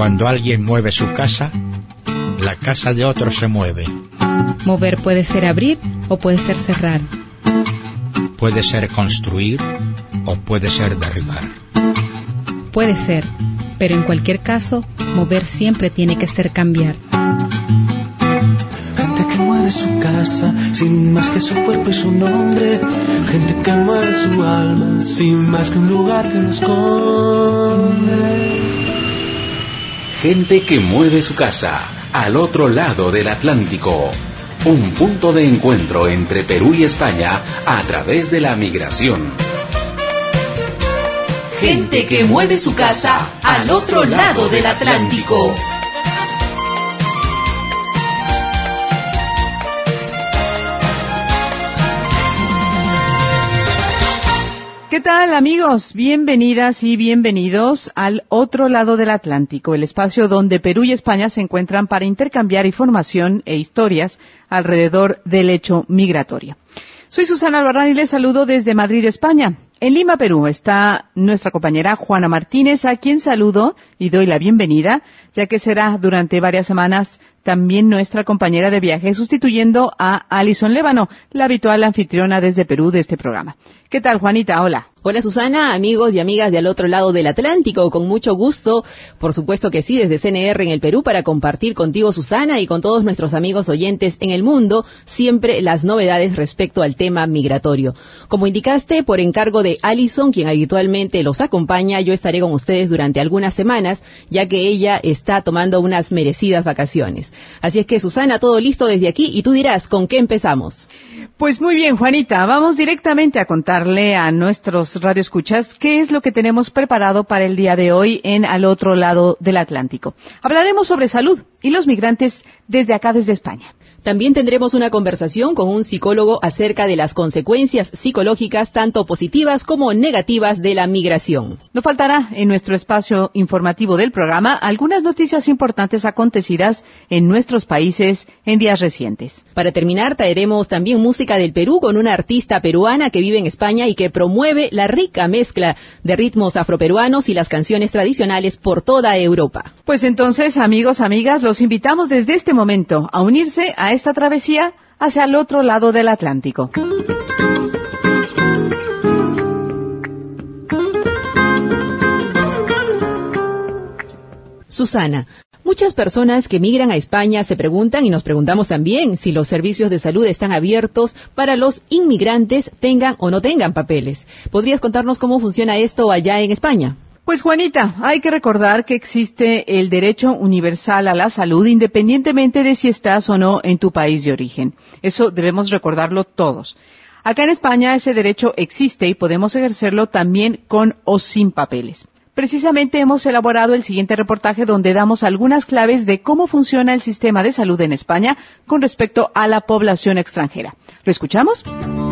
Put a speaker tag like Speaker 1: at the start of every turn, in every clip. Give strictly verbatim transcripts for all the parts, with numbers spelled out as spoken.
Speaker 1: Cuando alguien mueve su casa, la casa de otro se mueve.
Speaker 2: Mover puede ser abrir o puede ser cerrar.
Speaker 1: Puede ser construir o puede ser derribar.
Speaker 2: Puede ser, pero en cualquier caso, mover siempre tiene que ser cambiar.
Speaker 3: Gente que mueve su casa, sin más que su cuerpo y su nombre. Gente que mueve su alma, sin más que un lugar que lo esconde.
Speaker 4: Gente que mueve su casa, al otro lado del Atlántico. Un punto de encuentro entre Perú y España a través de la migración.
Speaker 5: Gente que mueve su casa al otro lado del Atlántico.
Speaker 6: ¿Qué tal, amigos? Bienvenidas y bienvenidos al otro lado del Atlántico, el espacio donde Perú y España se encuentran para intercambiar información e historias alrededor del hecho migratorio. Soy Susana Albarrán y les saludo desde Madrid, España. En Lima, Perú, está nuestra compañera Juana Martínez, a quien saludo y doy la bienvenida, ya que será durante varias semanas también nuestra compañera de viaje, sustituyendo a Alison Lévano, la habitual anfitriona desde Perú de este programa. ¿Qué tal, Juanita? Hola.
Speaker 7: Hola, Susana, amigos y amigas de al otro lado del Atlántico, con mucho gusto, por supuesto que sí, desde C N R en el Perú, para compartir contigo, Susana, y con todos nuestros amigos oyentes en el mundo, siempre las novedades respecto al tema migratorio. Como indicaste, por encargo de Alison, quien habitualmente los acompaña, yo estaré con ustedes durante algunas semanas, ya que ella está tomando unas merecidas vacaciones. Así es que, Susana, todo listo desde aquí, y tú dirás, ¿con qué empezamos?
Speaker 6: Pues muy bien, Juanita, vamos directamente a contarle a nuestros radioescuchas qué es lo que tenemos preparado para el día de hoy en Al Otro Lado del Atlántico. Hablaremos sobre salud y los migrantes desde acá, desde España.
Speaker 7: También tendremos una conversación con un psicólogo acerca de las consecuencias psicológicas, tanto positivas como negativas, de la migración.
Speaker 6: No faltará en nuestro espacio informativo del programa algunas noticias importantes acontecidas en nuestros países en días recientes.
Speaker 7: Para terminar, traeremos también música del Perú con una artista peruana que vive en España y que promueve la rica mezcla de ritmos afroperuanos y las canciones tradicionales por toda Europa.
Speaker 6: Pues entonces, amigos, amigas, los invitamos desde este momento a unirse a esta travesía hacia el otro lado del Atlántico.
Speaker 7: Susana, muchas personas que migran a España se preguntan, y nos preguntamos también, si los servicios de salud están abiertos para los inmigrantes, tengan o no tengan papeles. ¿Podrías contarnos cómo funciona esto allá en España?
Speaker 6: Pues, Juanita, hay que recordar que existe el derecho universal a la salud independientemente de si estás o no en tu país de origen. Eso debemos recordarlo todos. Acá en España ese derecho existe y podemos ejercerlo también con o sin papeles. Precisamente hemos elaborado el siguiente reportaje donde damos algunas claves de cómo funciona el sistema de salud en España con respecto a la población extranjera. ¿Lo escuchamos?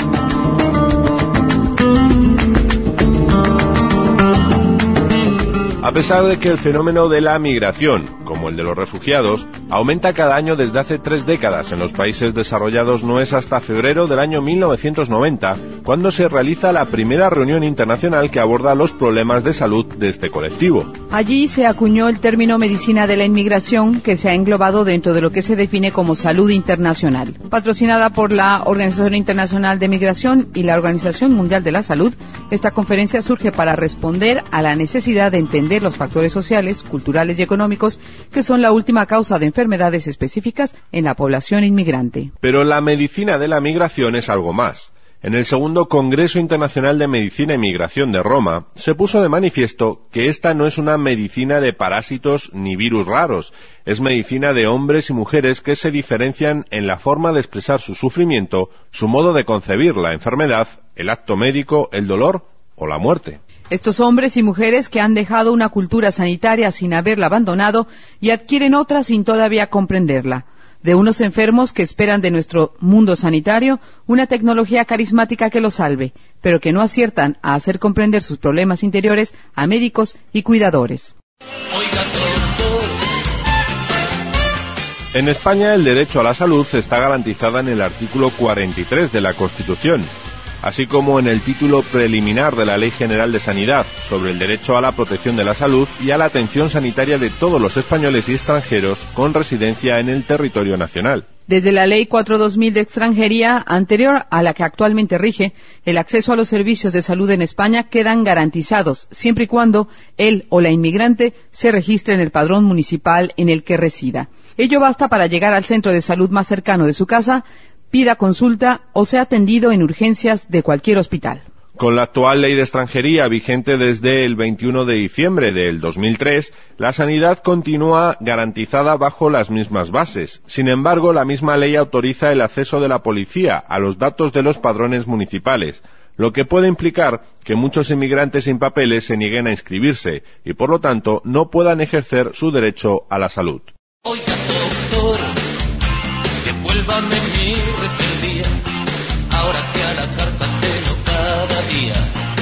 Speaker 8: A pesar de que el fenómeno de la migración, como el de los refugiados, aumenta cada año desde hace tres décadas en los países desarrollados, no es hasta febrero del año mil novecientos noventa cuando se realiza la primera reunión internacional que aborda los problemas de salud de este colectivo.
Speaker 6: Allí se acuñó el término medicina de la inmigración, que se ha englobado dentro de lo que se define como salud internacional. Patrocinada por la Organización Internacional de Migración y la Organización Mundial de la Salud, esta conferencia surge para responder a la necesidad de entender los factores sociales, culturales y económicos que son la última causa de enfermedades específicas en la población inmigrante.
Speaker 8: Pero la medicina de la migración es algo más. En el segundo Congreso Internacional de Medicina y Migración de Roma, se puso de manifiesto que esta no es una medicina de parásitos ni virus raros, es medicina de hombres y mujeres que se diferencian en la forma de expresar su sufrimiento, su modo de concebir la enfermedad, el acto médico, el dolor o la muerte.
Speaker 6: Estos hombres y mujeres que han dejado una cultura sanitaria sin haberla abandonado y adquieren otra sin todavía comprenderla. De unos enfermos que esperan de nuestro mundo sanitario una tecnología carismática que los salve, pero que no aciertan a hacer comprender sus problemas interiores a médicos y cuidadores.
Speaker 8: En España el derecho a la salud está garantizado en el artículo cuarenta y tres de la Constitución. así como en el título preliminar de la Ley General de Sanidad sobre el derecho a la protección de la salud y a la atención sanitaria de todos los españoles y extranjeros con residencia en el territorio nacional.
Speaker 6: Desde la Ley cuatro dos mil de extranjería, anterior a la que actualmente rige, el acceso a los servicios de salud en España quedan garantizados, siempre y cuando él o la inmigrante se registre en el padrón municipal en el que resida. Ello basta para llegar al centro de salud más cercano de su casa, pida consulta o sea atendido en urgencias de cualquier hospital.
Speaker 8: Con la actual ley de extranjería vigente desde el veintiuno de diciembre del dos mil tres, la sanidad continúa garantizada bajo las mismas bases. Sin embargo, la misma ley autoriza el acceso de la policía a los datos de los padrones municipales, lo que puede implicar que muchos inmigrantes sin papeles se nieguen a inscribirse y, por lo tanto, no puedan ejercer su derecho a la salud.
Speaker 3: Oiga, doctor, devuélvame mi rebeldía, ahora que a la carta tengo cada día.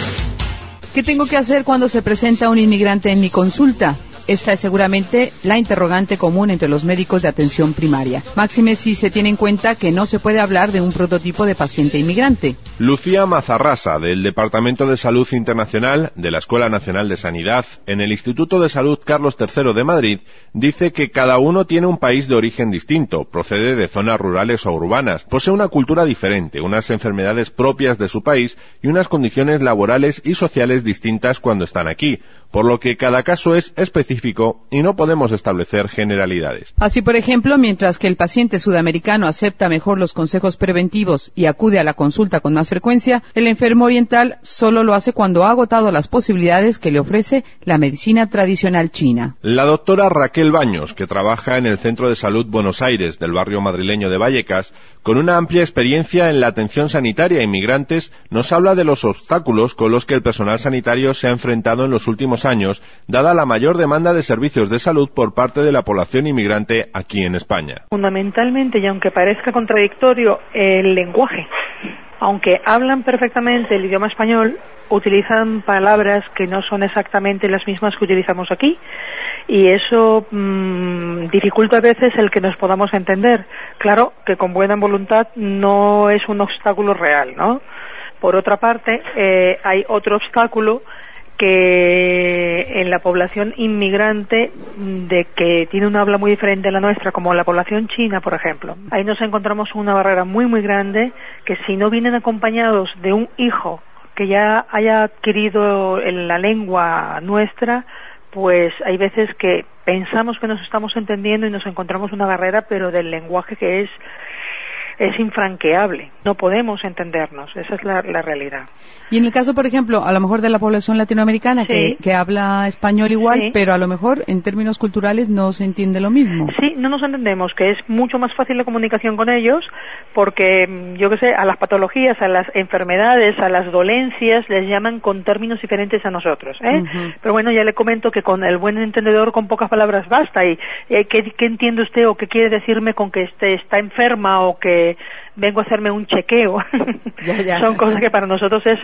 Speaker 6: ¿Qué tengo que hacer cuando se presenta un inmigrante en mi consulta? Esta es seguramente la interrogante común entre los médicos de atención primaria. Máxime si se tiene en cuenta que no se puede hablar de un prototipo de paciente inmigrante.
Speaker 8: Lucía Mazarrasa, del Departamento de Salud Internacional de la Escuela Nacional de Sanidad en el Instituto de Salud Carlos tercero de Madrid, dice que cada uno tiene un país de origen distinto, procede de zonas rurales o urbanas, posee una cultura diferente, unas enfermedades propias de su país y unas condiciones laborales y sociales distintas cuando están aquí, por lo que cada caso es específico y no podemos establecer generalidades.
Speaker 6: Así, por ejemplo, mientras que el paciente sudamericano acepta mejor los consejos preventivos y acude a la consulta con más frecuencia, el enfermo oriental solo lo hace cuando ha agotado las posibilidades que le ofrece la medicina tradicional china.
Speaker 8: La doctora Raquel Baños, que trabaja en el Centro de Salud Buenos Aires del barrio madrileño de Vallecas, con una amplia experiencia en la atención sanitaria a inmigrantes, nos habla de los obstáculos con los que el personal sanitario se ha enfrentado en los últimos años, dada la mayor demanda de servicios de salud por parte de la población inmigrante aquí en España.
Speaker 9: Fundamentalmente, y aunque parezca contradictorio, el lenguaje. Aunque hablan perfectamente el idioma español, utilizan palabras que no son exactamente las mismas que utilizamos aquí, y eso mmm, dificulta a veces el que nos podamos entender. Claro que con buena voluntad no es un obstáculo real, ¿no? Por otra parte, eh, hay otro obstáculo que en la población inmigrante de que tiene una habla muy diferente a la nuestra, como la población china, por ejemplo. Ahí nos encontramos una barrera muy muy grande, que si no vienen acompañados de un hijo que ya haya adquirido la lengua nuestra, pues hay veces que pensamos que nos estamos entendiendo y nos encontramos una barrera, pero del lenguaje que es es infranqueable. No podemos entendernos, esa es la, la realidad.
Speaker 6: Y en el caso, por ejemplo, a lo mejor de la población latinoamericana, sí, que, que habla español igual, sí, pero a lo mejor en términos culturales no se entiende lo mismo.
Speaker 9: Sí, no nos entendemos, que es mucho más fácil la comunicación con ellos, porque, yo qué sé, a las patologías, a las enfermedades, a las dolencias, les llaman con términos diferentes a nosotros, ¿eh? Uh-huh. Pero bueno, ya le comento que con el buen entendedor, con pocas palabras basta. Y, y ¿qué, ¿qué entiende usted o qué quiere decirme con que este está enferma o que vengo a hacerme un chequeo? Ya, ya. Son cosas que para nosotros es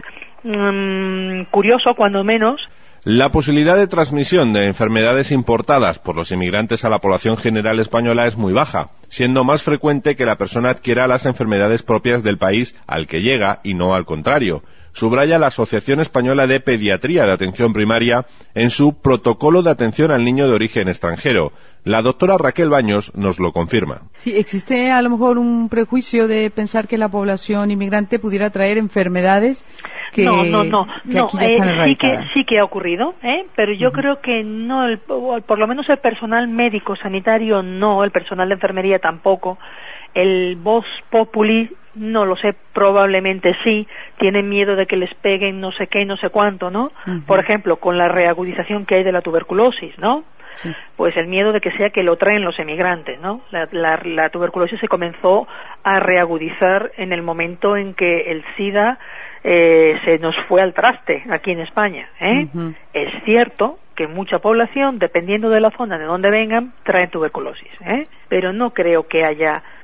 Speaker 9: mmm, curioso, cuando menos.
Speaker 8: La posibilidad de transmisión de enfermedades importadas por los inmigrantes a la población general española es muy baja, siendo más frecuente que la persona adquiera las enfermedades propias del país al que llega y no al contrario. Subraya la Asociación Española de Pediatría de Atención Primaria en su Protocolo de Atención al Niño de Origen Extranjero. La doctora Raquel Baños nos lo confirma.
Speaker 6: Sí, existe a lo mejor un prejuicio de pensar que la población inmigrante pudiera traer enfermedades que,
Speaker 9: no, no, no,
Speaker 6: que
Speaker 9: no,
Speaker 6: aquí ya están
Speaker 9: eh,
Speaker 6: erradicadas.
Speaker 9: Sí que, sí que ha ocurrido, ¿eh? Pero yo uh-huh. creo que no, el, por lo menos el personal médico sanitario no, el personal de enfermería tampoco. El vox populi, no lo sé, probablemente sí, tienen miedo de que les peguen no sé qué y no sé cuánto, ¿no? Uh-huh. Por ejemplo, con la reagudización que hay de la tuberculosis, ¿no? Sí. Pues el miedo de que sea que lo traen los emigrantes, ¿no? La, la, la tuberculosis se comenzó a reagudizar en el momento en que el SIDA eh, se nos fue al traste aquí en España, ¿eh? Uh-huh. Es cierto que mucha población, dependiendo de la zona de donde vengan, traen tuberculosis, ¿eh? Pero no creo que haya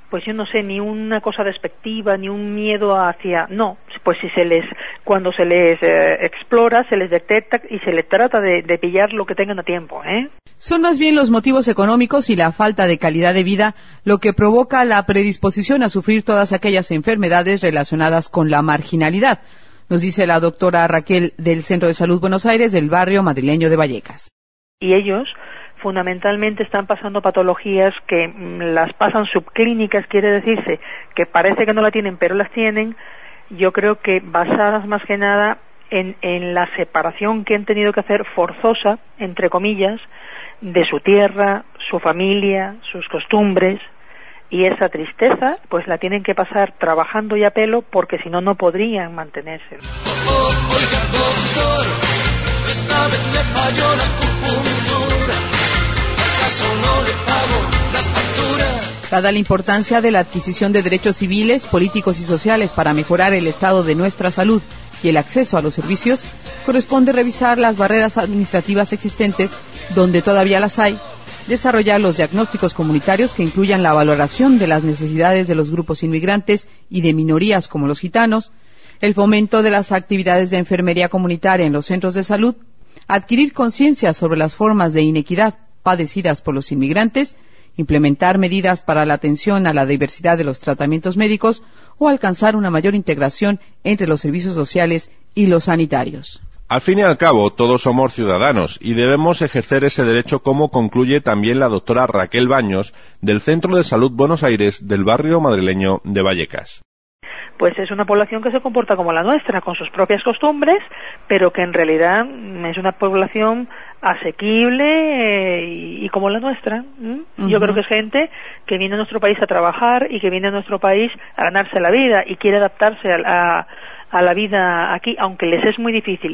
Speaker 9: pues yo no sé, ni una cosa despectiva, ni un miedo hacia, no, pues si se les, cuando se les eh, explora, se les detecta y se les trata de, de pillar lo que tengan a tiempo, ¿eh?
Speaker 6: Son más bien los motivos económicos y la falta de calidad de vida lo que provoca la predisposición a sufrir todas aquellas enfermedades relacionadas con la marginalidad, nos dice la doctora Raquel del Centro de Salud Buenos Aires del barrio madrileño de Vallecas.
Speaker 9: Y ellos fundamentalmente están pasando patologías que mm, las pasan subclínicas, quiere decirse que parece que no la tienen, pero las tienen, yo creo que basadas más que nada en, en la separación que han tenido que hacer forzosa, entre comillas, de su tierra, su familia, sus costumbres, y esa tristeza pues la tienen que pasar trabajando y a pelo, porque si no, no podrían mantenerse.
Speaker 3: Oh, oiga, doctor, esta vez me falló la acupuntura. ¿Acaso no le pago las facturas?
Speaker 6: Dada la importancia de la adquisición de derechos civiles, políticos y sociales para mejorar el estado de nuestra salud y el acceso a los servicios, corresponde revisar las barreras administrativas existentes, donde todavía las hay, desarrollar los diagnósticos comunitarios que incluyan la valoración de las necesidades de los grupos inmigrantes y de minorías como los gitanos, el fomento de las actividades de enfermería comunitaria en los centros de salud, adquirir conciencia sobre las formas de inequidad padecidas por los inmigrantes, implementar medidas para la atención a la diversidad de los tratamientos médicos o alcanzar una mayor integración entre los servicios sociales y los sanitarios.
Speaker 8: Al fin y al cabo, todos somos ciudadanos y debemos ejercer ese derecho, como concluye también la doctora Raquel Baños del Centro de Salud Buenos Aires del barrio madrileño de Vallecas.
Speaker 9: Pues es una población que se comporta como la nuestra, con sus propias costumbres, pero que en realidad es una población asequible eh, y, y como la nuestra. ¿Mm? Uh-huh. Yo creo que es gente que viene a nuestro país a trabajar y que viene a nuestro país a ganarse la vida y quiere adaptarse a, a, a la vida aquí, aunque les es muy difícil.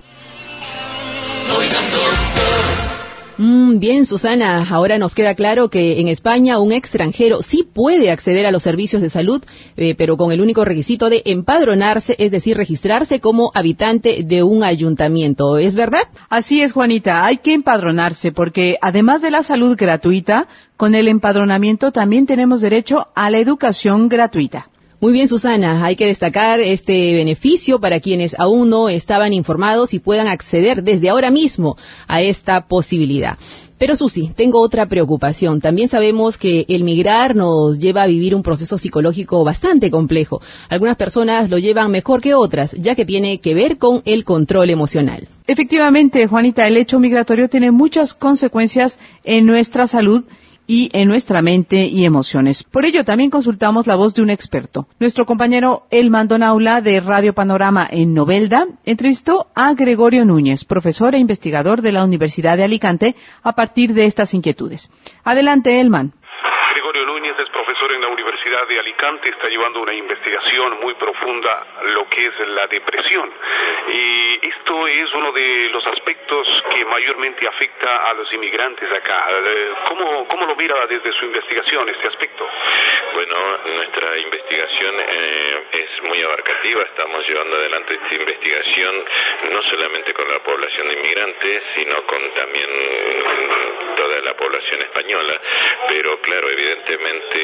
Speaker 7: Mm, bien, Susana, ahora nos queda claro que en España un extranjero sí puede acceder a los servicios de salud, eh, pero con el único requisito de empadronarse, es decir, registrarse como habitante de un ayuntamiento. ¿Es verdad?
Speaker 6: Así es, Juanita, hay que empadronarse porque además de la salud gratuita, con el empadronamiento también tenemos derecho a la educación gratuita.
Speaker 7: Muy bien, Susana, hay que destacar este beneficio para quienes aún no estaban informados y puedan acceder desde ahora mismo a esta posibilidad. Pero, Susi, tengo otra preocupación. También sabemos que el migrar nos lleva a vivir un proceso psicológico bastante complejo. Algunas personas lo llevan mejor que otras, ya que tiene que ver con el control emocional.
Speaker 6: Efectivamente, Juanita, el hecho migratorio tiene muchas consecuencias en nuestra salud y en nuestra mente y emociones. Por ello, también consultamos la voz de un experto. Nuestro compañero Elman Donaula, de Radio Panorama en Novelda, entrevistó a Gregorio Núñez, profesor e investigador de la Universidad de Alicante, a partir de estas inquietudes. Adelante, Elman.
Speaker 10: Gregorio Núñez es profesor en la Universidad de Alicante, está llevando una investigación muy profunda lo que es la depresión. Y esto es uno de los aspectos que mayormente afecta a los inmigrantes acá. ¿Cómo, cómo lo mira desde su investigación este aspecto?
Speaker 11: Bueno, nuestra investigación eh, es muy abarcativa. Estamos llevando adelante esta investigación no solamente con la población de inmigrantes, sino con también toda la población española. Pero claro, evidentemente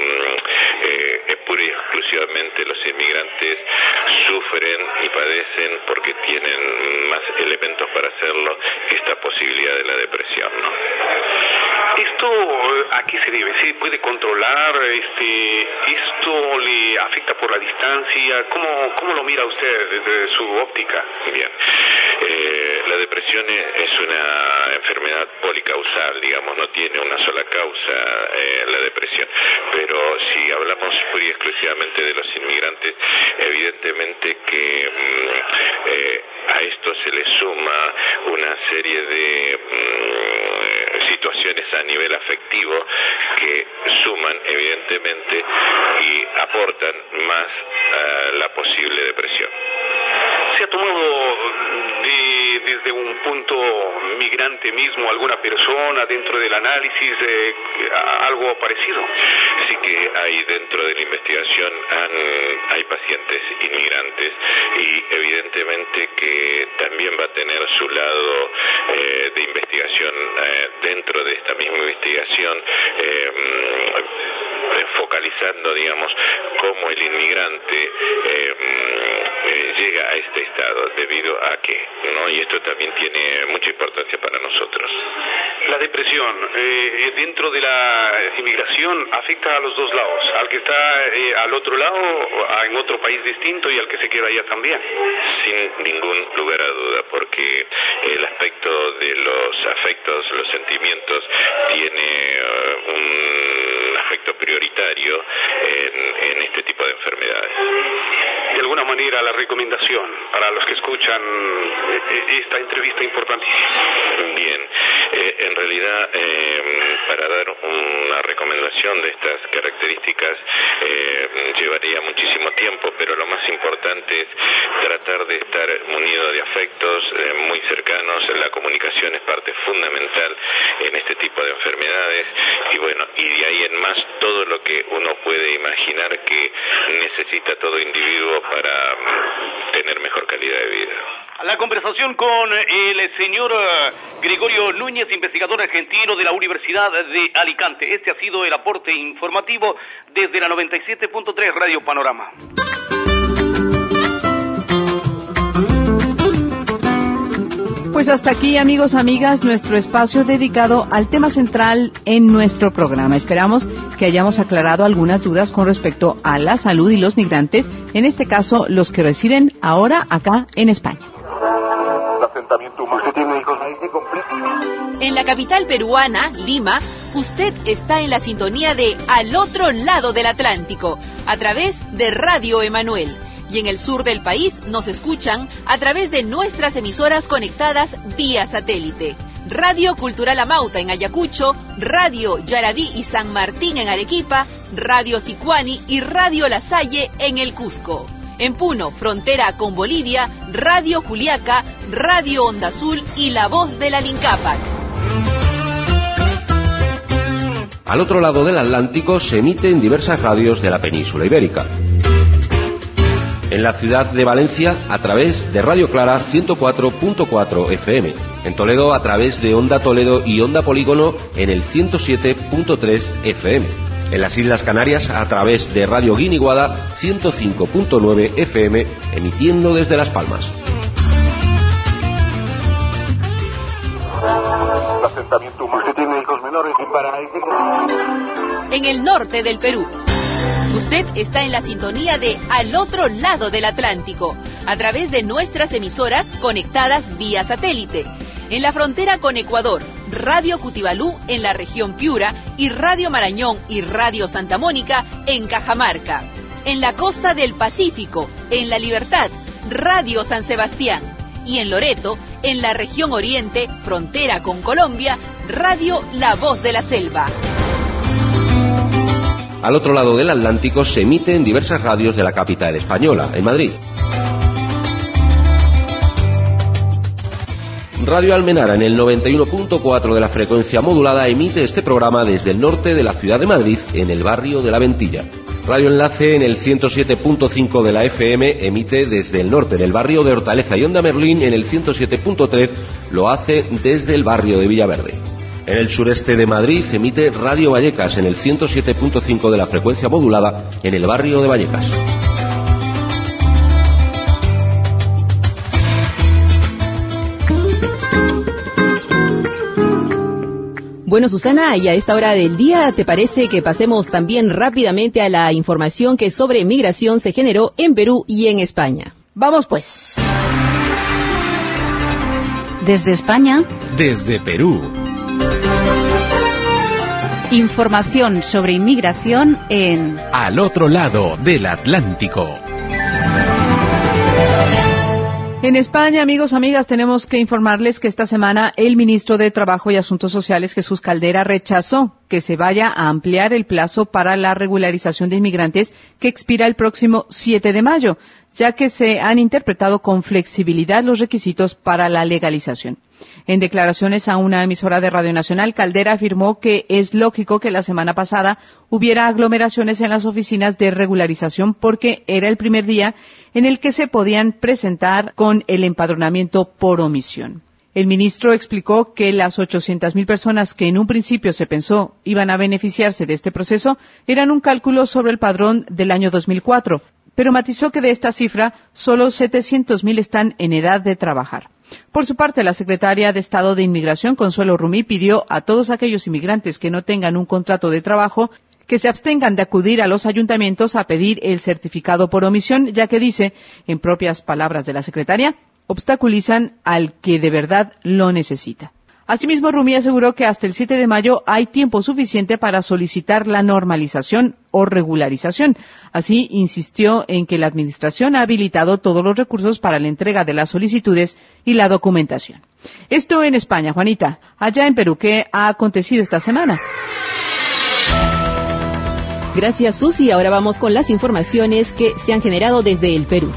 Speaker 11: eh, es pura y exclusivamente los inmigrantes sufren y padecen porque tienen más elementos para hacerlo que esta posibilidad de la depresión, ¿no?
Speaker 10: ¿Esto a qué se debe? ¿Se puede controlar? Este, ¿Esto le afecta por la distancia? ¿Cómo, cómo lo mira usted desde su óptica?
Speaker 11: Bien. Eh, la depresión es una enfermedad policausal, digamos, no tiene una sola causa eh, la depresión. Pero si hablamos pura y exclusivamente de los inmigrantes, evidentemente que mm, eh, a esto se le suma una serie de mm, situaciones a nivel afectivo que suman evidentemente y aportan más a la posible depresión.
Speaker 10: ¿Se ha tomado de, desde un punto migrante mismo alguna persona dentro del análisis eh, algo parecido?
Speaker 11: Sí que hay dentro de la investigación han, hay pacientes inmigrantes y evidentemente que también va a tener su lado eh, de investigación eh, dentro de esta misma investigación. Eh, focalizando, digamos, cómo el inmigrante eh, eh, llega a este estado, debido a qué, ¿no? Y esto también tiene mucha importancia para nosotros.
Speaker 10: La depresión eh, dentro de la inmigración afecta a los dos lados, al que está eh, al otro lado, a, en otro país distinto, y al que se queda allá también.
Speaker 11: Sin ningún lugar a duda, porque el aspecto de los afectos, los sentimientos, tiene uh, un aspecto prioritario en, en este tipo de enfermedades.
Speaker 10: De alguna manera, la recomendación para los que escuchan esta entrevista importantísima.
Speaker 11: Bien, eh, en realidad, eh, para dar una recomendación de estas características eh, llevaría muchísimo tiempo, pero lo más importante es tratar de estar munido de afectos eh, muy cercanos. La comunicación es parte fundamental en este tipo de enfermedades, y bueno, y de ahí en más todo lo que uno puede imaginar que necesita todo individuo para um, tener mejor calidad de vida.
Speaker 12: La conversación con el señor Gregorio Núñez, investigador argentino de la Universidad de Alicante. Este ha sido el aporte informativo desde la noventa y siete punto tres Radio Panorama.
Speaker 6: Pues hasta aquí, amigos, amigas, nuestro espacio dedicado al tema central en nuestro programa. Esperamos que hayamos aclarado algunas dudas con respecto a la salud y los migrantes, en este caso los que residen ahora acá en España.
Speaker 5: En la capital peruana, Lima, usted está en la sintonía de Al Otro Lado del Atlántico, a través de Radio Emanuel. Y en el sur del país nos escuchan a través de nuestras emisoras conectadas vía satélite. Radio Cultural Amauta en Ayacucho, Radio Yaraví y San Martín en Arequipa, Radio Sicuani y Radio La Salle en el Cusco. En Puno, frontera con Bolivia, Radio Juliaca, Radio Onda Azul y La Voz de la Lincapac.
Speaker 13: Al otro lado del Atlántico se emite en diversas radios de la península ibérica. En la ciudad de Valencia, a través de Radio Clara ciento cuatro punto cuatro F M. En Toledo, a través de Onda Toledo y Onda Polígono en el ciento siete punto tres F M. En las Islas Canarias, a través de Radio Guiniguada ciento cinco punto nueve F M, emitiendo desde Las Palmas.
Speaker 5: En el norte del Perú, usted está en la sintonía de Al Otro Lado del Atlántico, a través de nuestras emisoras conectadas vía satélite. En la frontera con Ecuador, Radio Cutibalú en la región Piura y Radio Marañón y Radio Santa Mónica en Cajamarca. En la costa del Pacífico, en La Libertad, Radio San Sebastián. Y en Loreto, en la región Oriente, frontera con Colombia, Radio La Voz de la Selva.
Speaker 13: Al otro lado del Atlántico se emite en diversas radios de la capital española, en Madrid. Radio Almenara, en el noventa y uno punto cuatro de la frecuencia modulada, emite este programa desde el norte de la ciudad de Madrid, en el barrio de La Ventilla. Radio Enlace, en el ciento siete punto cinco de la F M, emite desde el norte del barrio de Hortaleza, y Onda Merlín, en el ciento siete punto tres, lo hace desde el barrio de Villaverde. En el sureste de Madrid emite Radio Vallecas, en el ciento siete punto cinco de la frecuencia modulada, en el barrio de Vallecas.
Speaker 7: Bueno, Susana, y a esta hora del día, ¿te parece que pasemos también rápidamente a la información que sobre migración se generó en Perú y en España?
Speaker 6: Vamos pues.
Speaker 2: Desde España.
Speaker 4: Desde Perú.
Speaker 2: Información sobre inmigración en
Speaker 4: Al Otro Lado del Atlántico.
Speaker 6: En España, amigos, amigas, tenemos que informarles que esta semana el ministro de Trabajo y Asuntos Sociales, Jesús Caldera, rechazó que se vaya a ampliar el plazo para la regularización de inmigrantes que expira el próximo siete de mayo, ya que se han interpretado con flexibilidad los requisitos para la legalización. En declaraciones a una emisora de Radio Nacional, Caldera afirmó que es lógico que la semana pasada hubiera aglomeraciones en las oficinas de regularización porque era el primer día en el que se podían presentar con el empadronamiento por omisión. El ministro explicó que las ochocientas mil personas que en un principio se pensó iban a beneficiarse de este proceso eran un cálculo sobre el padrón del año dos mil cuatro, pero matizó que de esta cifra solo setecientos mil están en edad de trabajar. Por su parte, la secretaria de Estado de Inmigración, Consuelo Rumí, pidió a todos aquellos inmigrantes que no tengan un contrato de trabajo que se abstengan de acudir a los ayuntamientos a pedir el certificado por omisión, ya que dice, en propias palabras de la secretaria, obstaculizan al que de verdad lo necesita. Asimismo, Rumí aseguró que hasta el siete de mayo hay tiempo suficiente para solicitar la normalización o regularización. Así, insistió en que la Administración ha habilitado todos los recursos para la entrega de las solicitudes y la documentación. Esto en España, Juanita. Allá en Perú, ¿qué ha acontecido esta semana?
Speaker 7: Gracias, Susi. Ahora vamos con las informaciones que se han generado desde el Perú.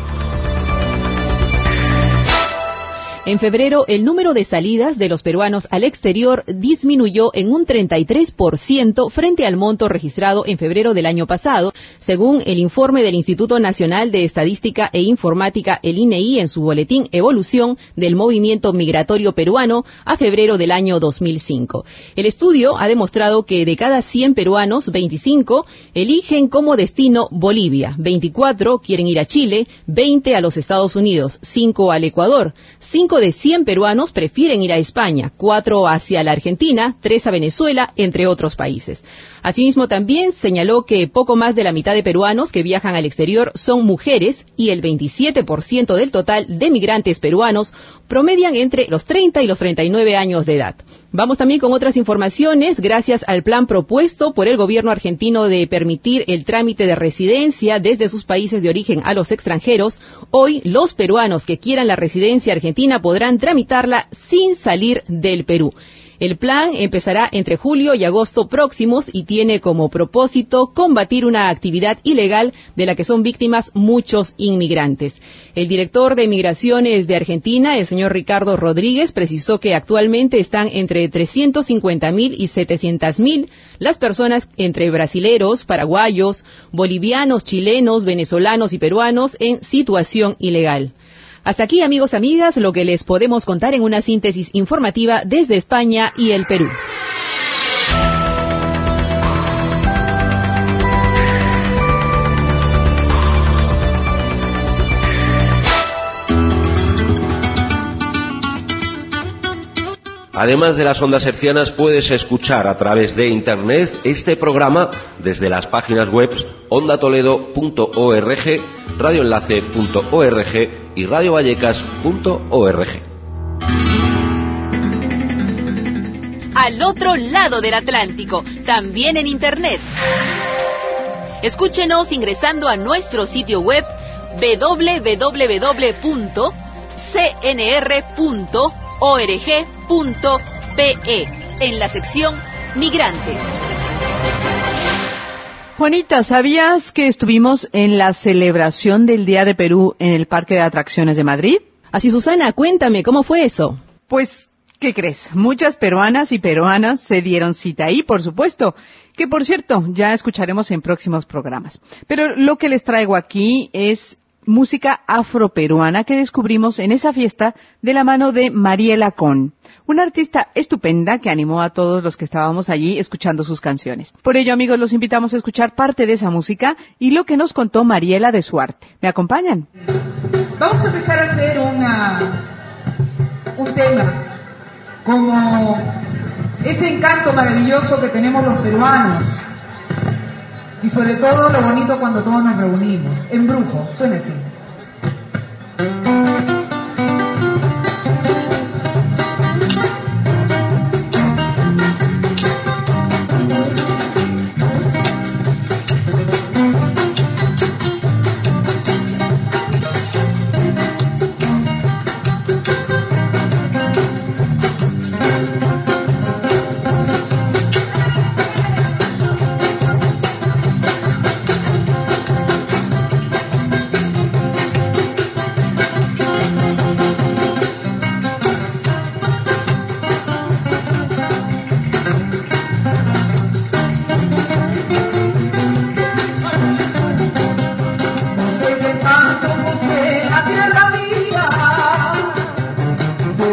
Speaker 7: En febrero, el número de salidas de los peruanos al exterior disminuyó en un treinta y tres por ciento frente al monto registrado en febrero del año pasado, según el informe del Instituto Nacional de Estadística e Informática, el I N E I, en su boletín Evolución del Movimiento Migratorio Peruano a febrero del año dos mil cinco. El estudio ha demostrado que de cada cien peruanos, veinticinco eligen como destino Bolivia, veinticuatro quieren ir a Chile, veinte a los Estados Unidos, cinco al Ecuador, cinco de cien peruanos prefieren ir a España, cuatro hacia la Argentina, tres a Venezuela, entre otros países. Asimismo, también señaló que poco más de la mitad de peruanos que viajan al exterior son mujeres y el veintisiete por ciento del total de migrantes peruanos promedian entre los treinta y los treinta y nueve años de edad. Vamos también con otras informaciones. Gracias al plan propuesto por el gobierno argentino de permitir el trámite de residencia desde sus países de origen a los extranjeros, hoy los peruanos que quieran la residencia argentina podrán tramitarla sin salir del Perú. El plan empezará entre julio y agosto próximos y tiene como propósito combatir una actividad ilegal de la que son víctimas muchos inmigrantes. El director de Migraciones de Argentina, el señor Ricardo Rodríguez, precisó que actualmente están entre trescientos cincuenta mil y setecientas mil las personas entre brasileros, paraguayos, bolivianos, chilenos, venezolanos y peruanos en situación ilegal. Hasta aquí, amigos, amigas, lo que les podemos contar en una síntesis informativa desde España y el Perú.
Speaker 13: Además de las ondas hercianas, puedes escuchar a través de Internet este programa desde las páginas web onda toledo punto org, radioenlace punto org y radio vallecas punto org.
Speaker 5: Al otro lado del Atlántico, también en Internet. Escúchenos ingresando a nuestro sitio web doble u doble u doble u punto c n r punto org punto p e en la sección Migrantes.
Speaker 6: Juanita, ¿sabías que estuvimos en la celebración del Día de Perú en el Parque de Atracciones de Madrid?
Speaker 7: Así, Susana, cuéntame, ¿cómo fue eso?
Speaker 6: Pues, ¿qué crees? Muchas peruanas y peruanas se dieron cita ahí, por supuesto, que por cierto, ya escucharemos en próximos programas. Pero lo que les traigo aquí es música afroperuana que descubrimos en esa fiesta de la mano de Mariela Con, una artista estupenda que animó a todos los que estábamos allí escuchando sus canciones. Por ello, amigos, los invitamos a escuchar parte de esa música y lo que nos contó Mariela de su arte. ¿Me acompañan?
Speaker 14: Vamos a empezar a hacer una, un tema como ese encanto maravilloso que tenemos los peruanos. Y sobre todo lo bonito cuando todos nos reunimos. Embrujo, suena así.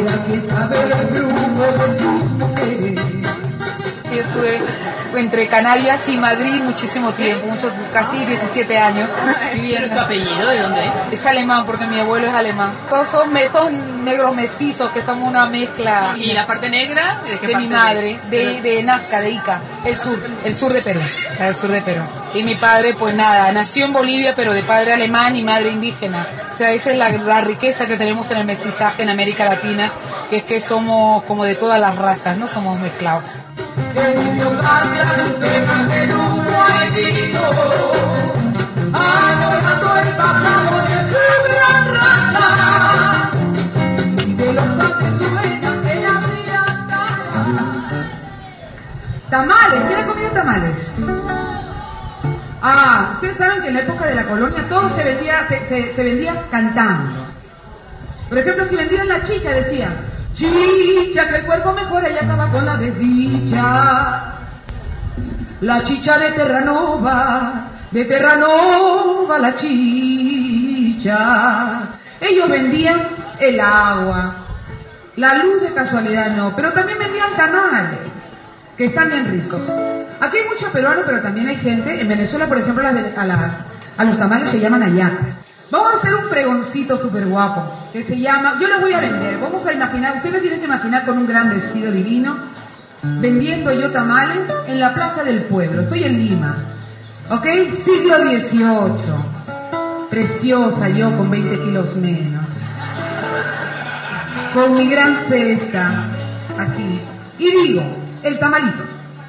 Speaker 14: Era que sabe el brujo de sus mujeres.
Speaker 15: Yo estuve entre Canarias y Madrid muchísimo tiempo, muchos, casi diecisiete años.
Speaker 7: ¿Pero tu apellido de dónde es?
Speaker 15: Es alemán, porque mi abuelo es alemán. Todos son, me, son negros mestizos, que son una mezcla.
Speaker 7: ¿Y la parte negra? ¿De qué
Speaker 15: de
Speaker 7: parte?
Speaker 15: Mi madre, de, de Nazca, de Ica, el sur, el sur de Perú, el sur de Perú. Y mi padre, pues nada, nació en Bolivia, pero de padre alemán y madre indígena. O sea, esa es la, la riqueza que tenemos en el mestizaje en América Latina, que es que somos como de todas las razas, no somos mezclados.
Speaker 14: Adorando el pasado de su gran raza, de los antes sueños de la tamales, ¿quién ha comido tamales? Ah, ustedes saben que en la época de la colonia todo se vendía, se, se, se vendía cantando. Por ejemplo, si vendían la chicha, decían, chicha, que el cuerpo mejora y acaba con la desdicha. La chicha de Terranova, de Terranova la chicha. Ellos vendían el agua, la luz de casualidad no, pero también vendían tamales, que están bien ricos. Aquí hay muchos peruanos, pero también hay gente, en Venezuela, por ejemplo, a, las, a, las, a los tamales se llaman hallacas. Vamos a hacer un pregoncito súper guapo, que se llama, yo los voy a vender, vamos a imaginar, ustedes tienen que imaginar con un gran vestido divino, vendiendo yo tamales en la Plaza del Pueblo, estoy en Lima, ¿ok? Siglo dieciocho, preciosa yo con veinte kilos menos, con mi gran cesta, aquí, y digo, el tamalito.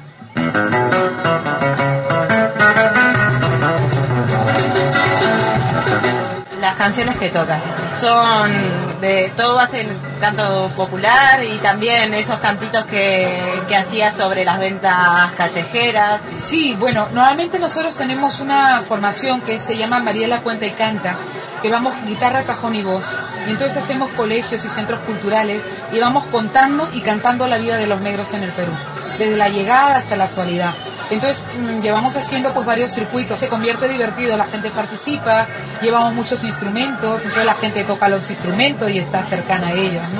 Speaker 16: Las canciones que tocan son de todo, hacen canto popular y también esos cantitos que, que hacía sobre las ventas callejeras.
Speaker 15: Sí, bueno, normalmente nosotros tenemos una formación que se llama Mariela Cuenta y Canta, que vamos guitarra, cajón y voz, y entonces hacemos colegios y centros culturales y vamos contando y cantando la vida de los negros en el Perú, desde la llegada hasta la actualidad. Entonces mmm, llevamos haciendo pues varios circuitos, se convierte divertido, la gente participa, llevamos muchos instrumentos, entonces la gente toca los instrumentos y está cercana a ellos, ¿no?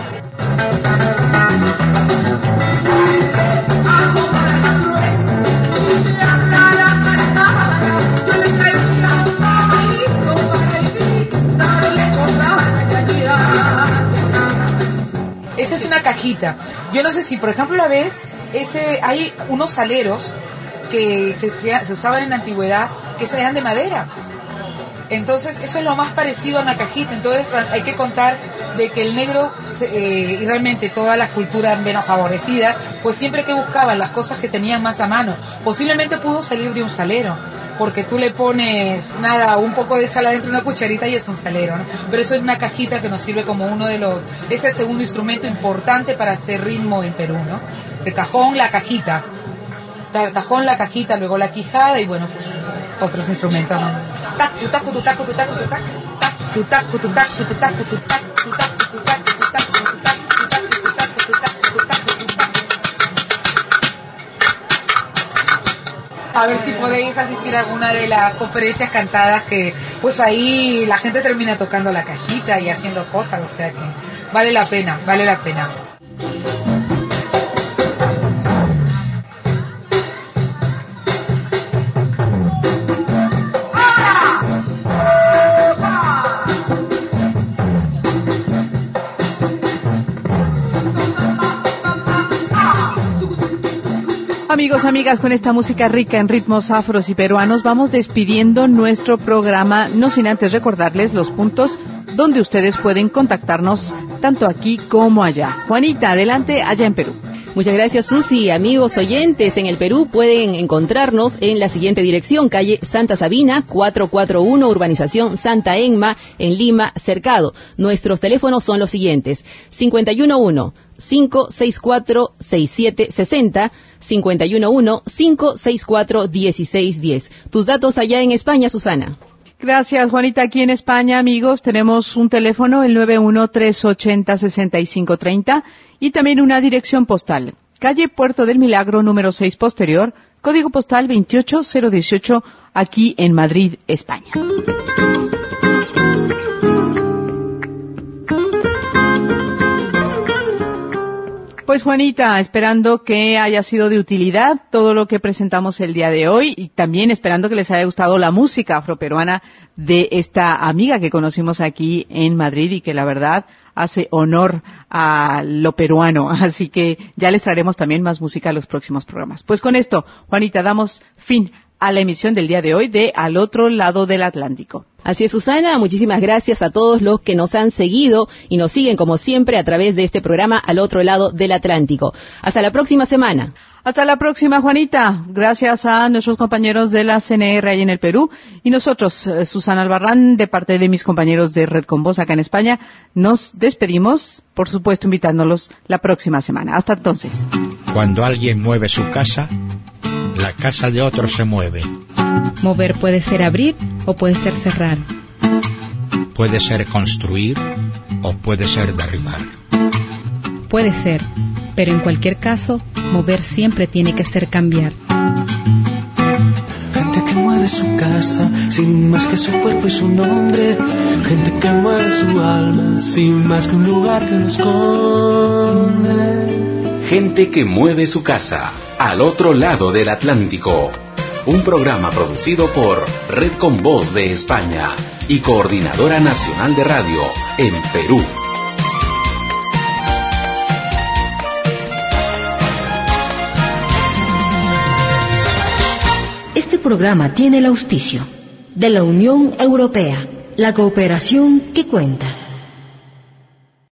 Speaker 15: Esa es una cajita. Yo no sé si, por ejemplo, la ves, ese, hay unos saleros que se, se usaban en la antigüedad que se eran de madera. Entonces eso es lo más parecido a una cajita. Entonces hay que contar de que el negro eh, y realmente todas las culturas menos favorecidas pues siempre que buscaban las cosas que tenían más a mano, posiblemente pudo salir de un salero, porque tú le pones nada, un poco de sal dentro de una cucharita y es un salero, ¿no? Pero eso es una cajita que nos sirve como uno de los, es el segundo instrumento importante para hacer ritmo en Perú, ¿no? El cajón, la cajita, el cajón, la cajita, luego la quijada y bueno, pues otros instrumentos, ¿no? Tac, tu tac, tu tac, tu tac, tu tac, tac, tu tac, tu tac, tu tac, tu tac, tu tac, tu tac, tu tac, tu tac, tu tac, tu tac, tu tac, tu tac, tu tac, tu tac. A ver si podéis asistir a alguna de las conferencias cantadas que pues ahí la gente termina tocando la cajita y haciendo cosas, o sea que vale la pena, vale la pena.
Speaker 6: Amigos, amigas, con esta música rica en ritmos afros y peruanos vamos despidiendo nuestro programa, no sin antes recordarles los puntos donde ustedes pueden contactarnos tanto aquí como allá. Juanita, adelante, allá en Perú.
Speaker 7: Muchas gracias, Susi. Amigos oyentes, en el Perú pueden encontrarnos en la siguiente dirección: calle Santa Sabina, cuatrocientos cuarenta y uno, urbanización Santa Enma, en Lima, Cercado. Nuestros teléfonos son los siguientes: cincuenta y uno uno, cinco seis cuatro, seis siete seis cero, cincuenta y uno uno, cinco seis cuatro, dieciséis diez. Tus datos allá en España, Susana.
Speaker 6: Gracias, Juanita. Aquí en España, amigos, tenemos un teléfono, el nueve uno tres ochenta sesenta y cinco treinta, y también una dirección postal. Calle Puerto del Milagro, número seis posterior, código postal veintiocho cero dieciocho, aquí en Madrid, España. Pues Juanita, esperando que haya sido de utilidad todo lo que presentamos el día de hoy y también esperando que les haya gustado la música afroperuana de esta amiga que conocimos aquí en Madrid y que la verdad hace honor a lo peruano. Así que ya les traeremos también más música a los próximos programas. Pues con esto, Juanita, damos fin a la emisión del día de hoy de Al Otro Lado del Atlántico.
Speaker 7: Así es, Susana, muchísimas gracias a todos los que nos han seguido y nos siguen como siempre a través de este programa Al Otro Lado del Atlántico. Hasta la próxima semana.
Speaker 6: Hasta la próxima, Juanita. Gracias a nuestros compañeros de la C N R ahí en el Perú y nosotros, Susana Albarrán, de parte de mis compañeros de Red con Voz acá en España, nos despedimos, por supuesto invitándolos la próxima semana. Hasta entonces.
Speaker 1: Cuando alguien mueve su casa, la casa de otro se mueve.
Speaker 2: Mover puede ser abrir o puede ser cerrar.
Speaker 1: Puede ser construir o puede ser derribar.
Speaker 2: Puede ser, pero en cualquier caso, mover siempre tiene que ser cambiar.
Speaker 3: Gente que mueve su casa sin más que su cuerpo y su nombre. Gente que mueve su alma sin más que un lugar que lo esconde.
Speaker 4: Gente que mueve su casa al otro lado del Atlántico. Un programa producido por Red con Voz de España y Coordinadora Nacional de Radio en Perú.
Speaker 17: Este programa tiene el auspicio de la Unión Europea, la cooperación que cuenta.